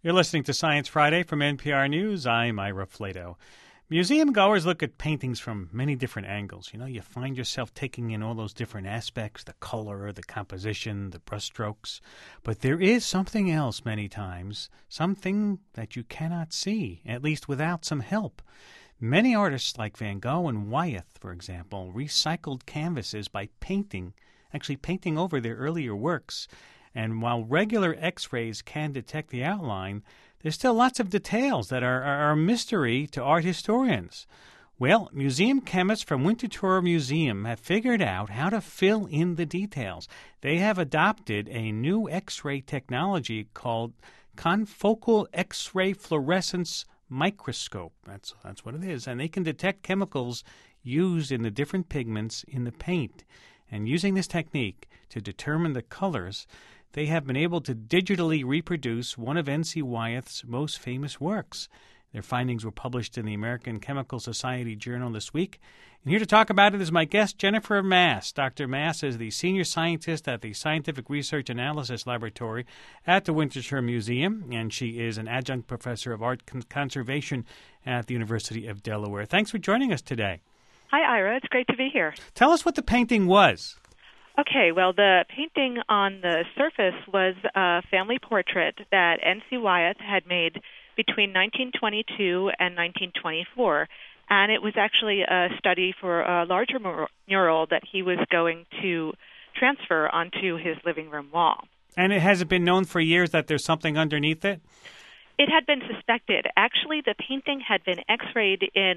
You're listening to Science Friday from NPR News. I'm Ira Flato. Museum goers look at paintings from many different angles. You find yourself taking in all those different aspects, the color, the composition, the brushstrokes. But there is something else many times, something that you cannot see, at least without some help. Many artists like Van Gogh and Wyeth, for example, recycled canvases by painting over their earlier works. And while regular X-rays can detect the outline, there's still lots of details that are a mystery to art historians. Well, museum chemists from Winterthur Museum have figured out how to fill in the details. They have adopted a new X-ray technology called confocal X-ray fluorescence microscope. That's what it is. And they can detect chemicals used in the different pigments in the paint. And using this technique to determine the colors, they have been able to digitally reproduce one of N.C. Wyeth's most famous works. Their findings were published in the American Chemical Society Journal this week. And here to talk about it is my guest, Jennifer Mass. Dr. Mass is the senior scientist at the Scientific Research Analysis Laboratory at the Winterthur Museum, and she is an adjunct professor of art conservation at the University of Delaware. Thanks for joining us today. Hi, Ira. It's great to be here. Tell us what the painting was. Okay, well, the painting on the surface was a family portrait that N.C. Wyeth had made between 1922 and 1924, and it was actually a study for a larger mural that he was going to transfer onto his living room wall. And it hasn't been known for years that there's something underneath it? It had been suspected. Actually, the painting had been X-rayed in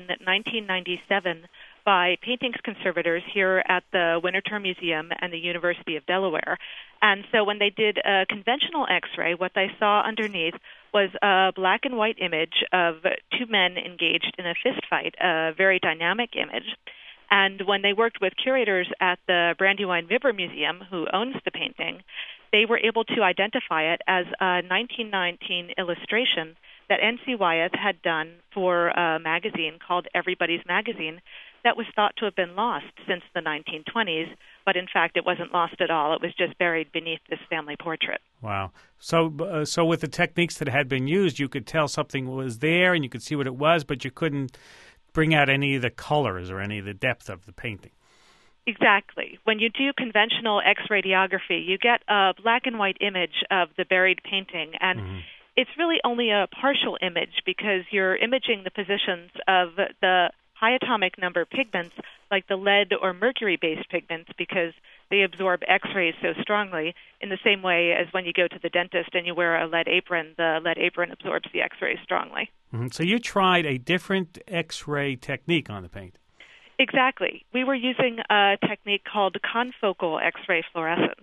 1997 by paintings conservators here at the Winterthur Museum and the University of Delaware. And so when they did a conventional X-ray, what they saw underneath was a black and white image of two men engaged in a fist fight, a very dynamic image. And when they worked with curators at the Brandywine River Museum, who owns the painting, they were able to identify it as a 1919 illustration that N.C. Wyeth had done for a magazine called Everybody's Magazine that was thought to have been lost since the 1920s, but in fact it wasn't lost at all. It was just buried beneath this family portrait. Wow. So with the techniques that had been used, you could tell something was there and you could see what it was, but you couldn't bring out any of the colors or any of the depth of the painting. Exactly. When you do conventional X-radiography, you get a black and white image of the buried painting, and it's really only a partial image because you're imaging the positions of the high atomic number pigments like the lead or mercury-based pigments because they absorb X-rays so strongly in the same way as when you go to the dentist and you wear a lead apron, the lead apron absorbs the X-rays strongly. So you tried a different X-ray technique on the paint. Exactly. We were using a technique called confocal X-ray fluorescence.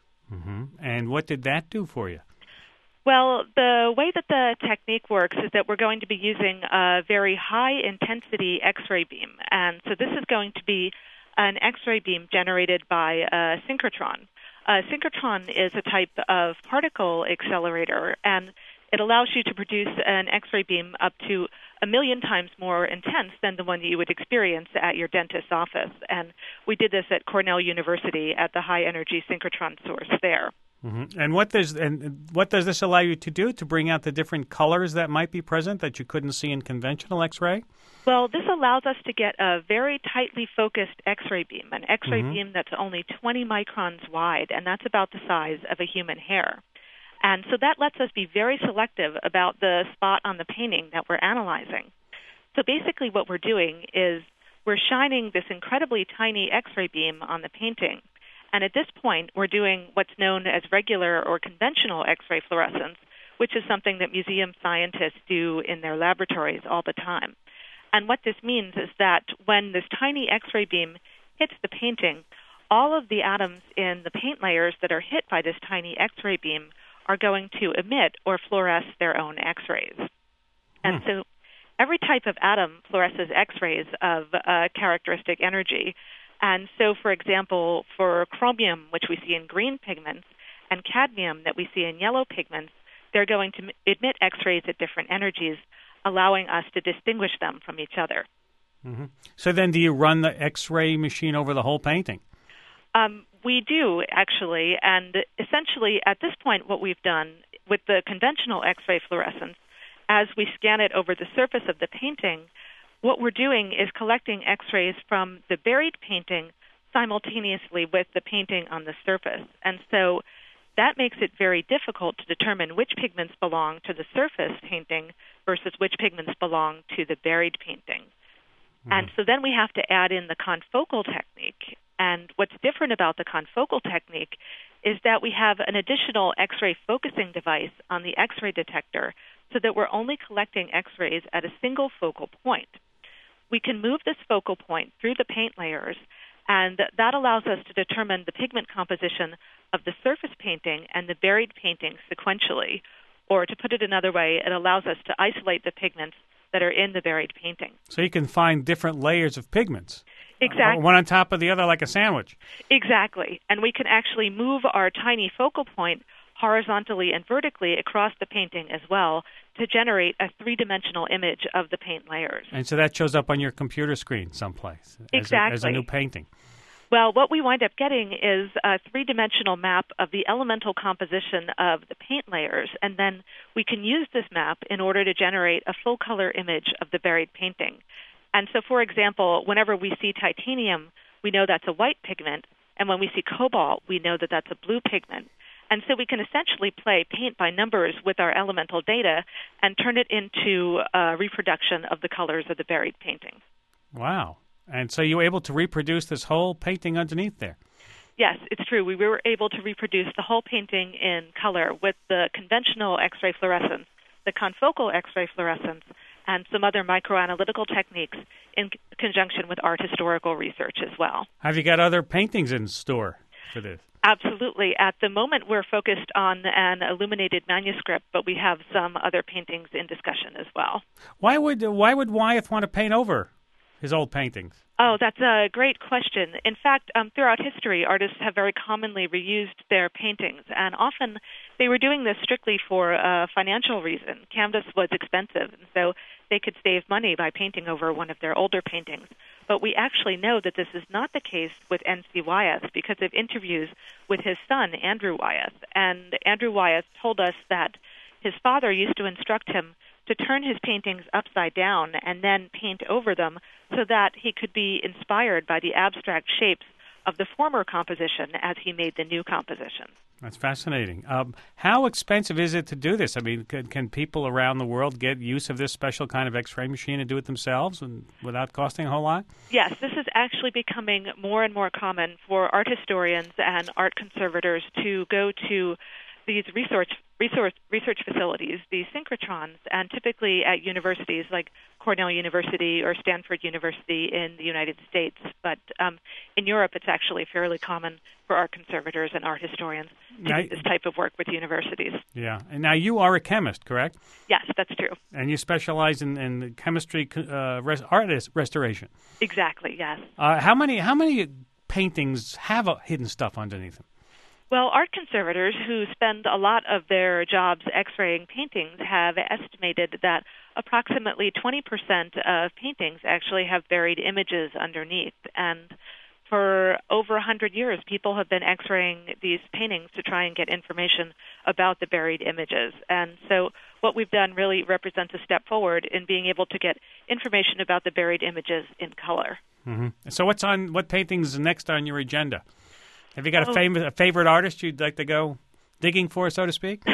And what did that do for you? Well, the way that the technique works is that we're going to be using a very high-intensity X-ray beam. And so this is going to be an X-ray beam generated by a synchrotron. A synchrotron is a type of particle accelerator, and it allows you to produce an X-ray beam up to 1 million times more intense than the one that you would experience at your dentist's office. And we did this at Cornell University at the high-energy synchrotron source there. And what does this allow you to do to bring out the different colors that might be present that you couldn't see in conventional X-ray? Well, this allows us to get a very tightly focused X-ray beam, an X-ray beam that's only 20 microns wide, and that's about the size of a human hair. And so that lets us be very selective about the spot on the painting that we're analyzing. So basically what we're doing is we're shining this incredibly tiny X-ray beam on the painting. And at this point, we're doing what's known as regular or conventional X-ray fluorescence, which is something that museum scientists do in their laboratories all the time. And what this means is that when this tiny X-ray beam hits the painting, all of the atoms in the paint layers that are hit by this tiny X-ray beam are going to emit or fluoresce their own X-rays. And so every type of atom fluoresces X-rays of a characteristic energy. And so, for example, for chromium, which we see in green pigments, and cadmium that we see in yellow pigments, they're going to emit X-rays at different energies, allowing us to distinguish them from each other. So then do you run the X-ray machine over the whole painting? We do, actually, and essentially at this point what we've done with the conventional X-ray fluorescence, as we scan it over the surface of the painting, what we're doing is collecting X-rays from the buried painting simultaneously with the painting on the surface. And so that makes it very difficult to determine which pigments belong to the surface painting versus which pigments belong to the buried painting. And so then we have to add in the confocal technique. And what's different about the confocal technique is that we have an additional X-ray focusing device on the X-ray detector so that we're only collecting X-rays at a single focal point. We can move this focal point through the paint layers, and that allows us to determine the pigment composition of the surface painting and the buried painting sequentially. Or to put it another way, it allows us to isolate the pigments that are in the buried painting. So you can find different layers of pigments. Exactly. One on top of the other like a sandwich. Exactly. And we can actually move our tiny focal point horizontally and vertically across the painting as well to generate a three-dimensional image of the paint layers. And so that shows up on your computer screen someplace Exactly. as a new painting. Well, what we wind up getting is a three-dimensional map of the elemental composition of the paint layers, and then we can use this map in order to generate a full-color image of the buried painting. And so, for example, whenever we see titanium, we know that's a white pigment, and when we see cobalt, we know that that's a blue pigment. And so we can essentially play paint by numbers with our elemental data and turn it into a reproduction of the colors of the buried painting. Wow. And so you were able to reproduce this whole painting underneath there? Yes, it's true. We were able to reproduce the whole painting in color with the conventional X-ray fluorescence, the confocal X-ray fluorescence, and some other microanalytical techniques in conjunction with art historical research as well. Have you got other paintings in store for this? Absolutely. At the moment, we're focused on an illuminated manuscript, but we have some other paintings in discussion as well. Why would Wyeth want to paint over his old paintings? Oh, that's a great question. In fact, throughout history, artists have very commonly reused their paintings, and often they were doing this strictly for a financial reason. Canvas was expensive, and so they could save money by painting over one of their older paintings. But we actually know that this is not the case with N.C. Wyeth because of interviews with his son, Andrew Wyeth. And Andrew Wyeth told us that his father used to instruct him to turn his paintings upside down and then paint over them so that he could be inspired by the abstract shapes of the former composition as he made the new composition. That's fascinating. How expensive is it to do this? I mean, can people around the world get use of this special kind of X-ray machine and do it themselves and without costing a whole lot? Yes, this is actually becoming more and more common for art historians and art conservators to go to these research facilities, these synchrotrons, and typically at universities like Cornell University or Stanford University in the United States. But in Europe, it's actually fairly common for art conservators and art historians to do this type of work with universities. Yeah. And now you are a chemist, correct? Yes, that's true. And you specialize in chemistry art restoration. Exactly, yes. How many paintings have hidden stuff underneath them? Well, art conservators who spend a lot of their jobs X-raying paintings have estimated that approximately 20% of paintings actually have buried images underneath. And for over 100 years, people have been X-raying these paintings to try and get information about the buried images. And so what we've done really represents a step forward in being able to get information about the buried images in color. Mm-hmm. So what painting's next on your agenda? Have you got a favorite artist you'd like to go digging for, so to speak?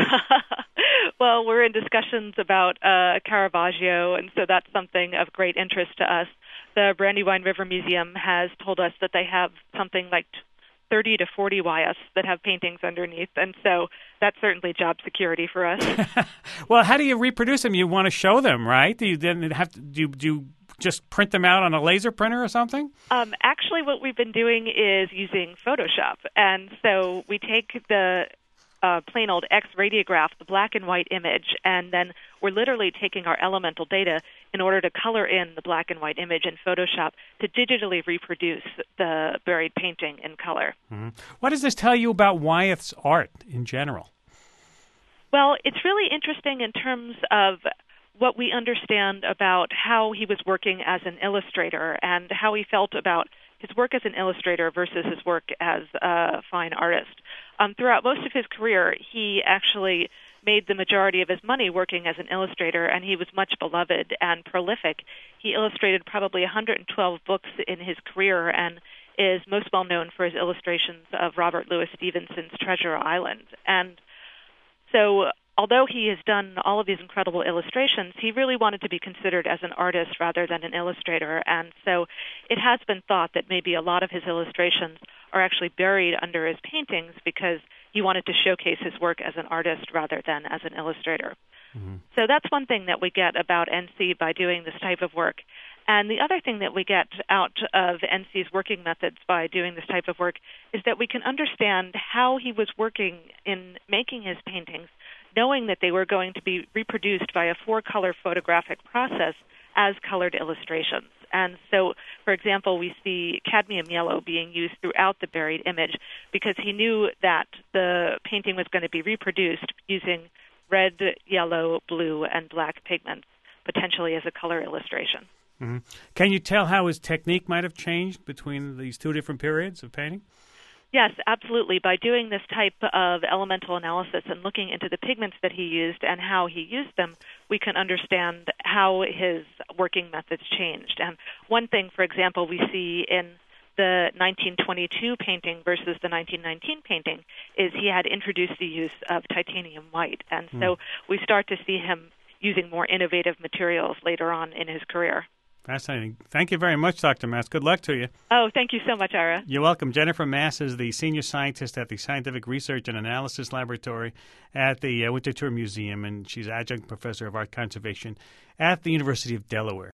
Well, we're in discussions about Caravaggio, and so that's something of great interest to us. The Brandywine River Museum has told us that they have something like 30 to 40 Wyeths that have paintings underneath, and so that's certainly job security for us. Well, how do you reproduce them? You want to show them, right? Do you then have to do you just print them out on a laser printer or something? Actually, what we've been doing is using Photoshop. And so we take the plain old X-radiograph, the black and white image, and then we're literally taking our elemental data in order to color in the black and white image in Photoshop to digitally reproduce the buried painting in color. Mm-hmm. What does this tell you about Wyeth's art in general? Well, it's really interesting in terms of what we understand about how he was working as an illustrator and how he felt about his work as an illustrator versus his work as a fine artist. Throughout most of his career, he actually made the majority of his money working as an illustrator, and he was much beloved and prolific. He illustrated probably 112 books in his career and is most well known for his illustrations of Robert Louis Stevenson's Treasure Island. And so although he has done all of these incredible illustrations, he really wanted to be considered as an artist rather than an illustrator. And so it has been thought that maybe a lot of his illustrations are actually buried under his paintings because he wanted to showcase his work as an artist rather than as an illustrator. Mm-hmm. So that's one thing that we get about NC by doing this type of work. And the other thing that we get out of NC's working methods by doing this type of work is that we can understand how he was working in making his paintings, knowing that they were going to be reproduced by a 4-color photographic process as colored illustrations. And so, for example, we see cadmium yellow being used throughout the buried image because he knew that the painting was going to be reproduced using red, yellow, blue, and black pigments, potentially as a color illustration. Mm-hmm. Can you tell how his technique might have changed between these two different periods of painting? Yes, absolutely. By doing this type of elemental analysis and looking into the pigments that he used and how he used them, we can understand how his working methods changed. And one thing, for example, we see in the 1922 painting versus the 1919 painting is he had introduced the use of titanium white. And so we start to see him using more innovative materials later on in his career. Fascinating. Thank you very much, Dr. Mass. Good luck to you. Oh, thank you so much, Ira. You're welcome. Jennifer Mass is the senior scientist at the Scientific Research and Analysis Laboratory at the Winterthur Museum, and she's adjunct professor of art conservation at the University of Delaware.